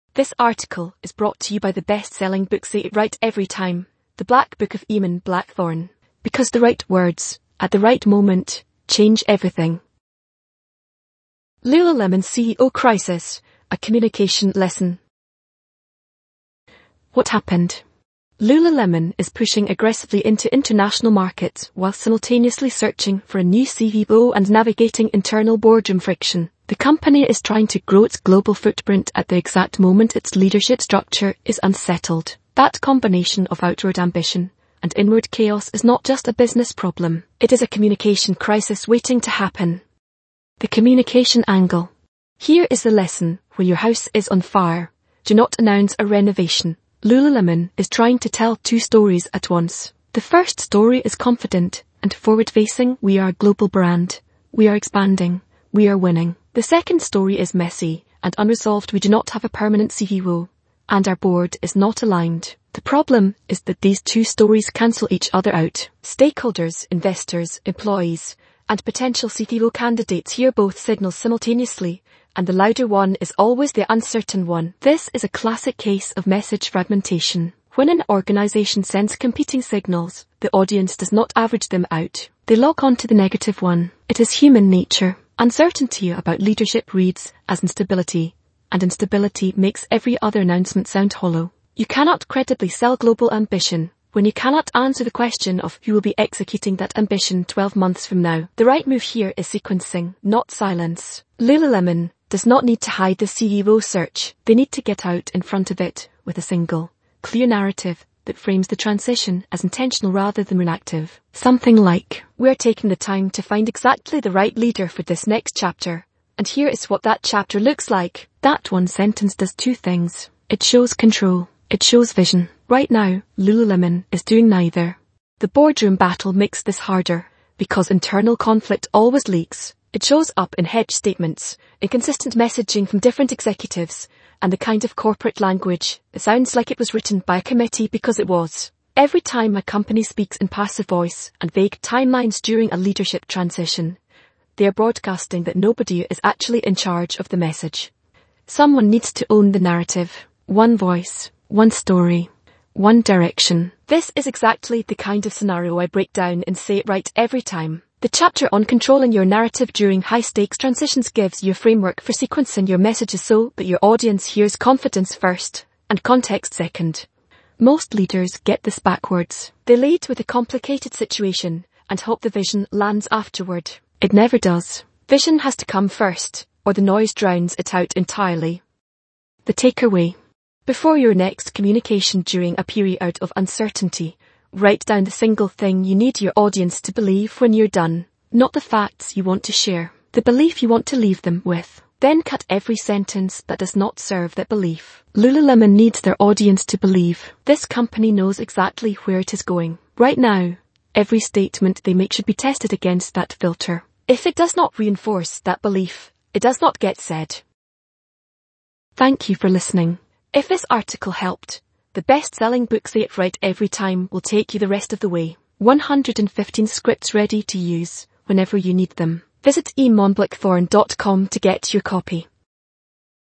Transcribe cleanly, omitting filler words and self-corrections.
This article is brought to you by the best-selling book Say It Right Every Time, The Black Book of Eamon Blackthorne. Because the right words, at the right moment, change everything. Lululemon CEO Crisis, a communication lesson. What happened? Lululemon is pushing aggressively into international markets while simultaneously searching for a new CEO and navigating internal boardroom friction. The company is trying to grow its global footprint at the exact moment its leadership structure is unsettled. That combination of outward ambition and inward chaos is not just a business problem, it is a communication crisis waiting to happen. The communication angle. Here is the lesson: when your house is on fire, do not announce a renovation. Lululemon is trying to tell two stories at once. The first story is confident and forward-facing. We are a global brand. We are expanding. We are winning. The second story is messy and unresolved. We do not have a permanent CEO, and our board is not aligned. The problem is that these two stories cancel each other out. Stakeholders, investors, employees, and potential CEO candidates hear both signals simultaneously, and the louder one is always the uncertain one. This is a classic case of message fragmentation. When an organization sends competing signals, the audience does not average them out. They lock onto the negative one. It is human nature. Uncertainty about leadership reads as instability, and instability makes every other announcement sound hollow. You cannot credibly sell global ambition when you cannot answer the question of who will be executing that ambition 12 months from now. The right move here is sequencing, not silence. Lululemon does not need to hide the CEO search. They need to get out in front of it with a single, clear narrative that frames the transition as intentional rather than reactive. Something like, we're taking the time to find exactly the right leader for this next chapter, and here is what that chapter looks like. That one sentence does two things. It shows control. It shows vision. Right now, Lululemon is doing neither. The boardroom battle makes this harder, because internal conflict always leaks. It shows up in hedge statements, inconsistent messaging from different executives, and the kind of corporate language that sounds like it was written by a committee because it was. Every time a company speaks in passive voice and vague timelines during a leadership transition, they are broadcasting that nobody is actually in charge of the message. Someone needs to own the narrative. One voice, one story, one direction. This is exactly the kind of scenario I break down in Say It Right Every Time. The chapter on controlling your narrative during high-stakes transitions gives you a framework for sequencing your messages so that your audience hears confidence first and context second. Most leaders get this backwards. They lead with a complicated situation and hope the vision lands afterward. It never does. Vision has to come first, or the noise drowns it out entirely. The takeaway. Before your next communication during a period of uncertainty, write down the single thing you need your audience to believe when you're done. Not the facts you want to share, the belief you want to leave them with. Then cut every sentence that does not serve that belief. Lululemon needs their audience to believe. This company knows exactly where it is going. Right now, every statement they make should be tested against that filter. If it does not reinforce that belief, it does not get said. Thank you for listening. If this article helped, the best-selling book Say It Right Every Time will take you the rest of the way. 115 scripts ready to use whenever you need them. Visit eamonblackthorne.com to get your copy.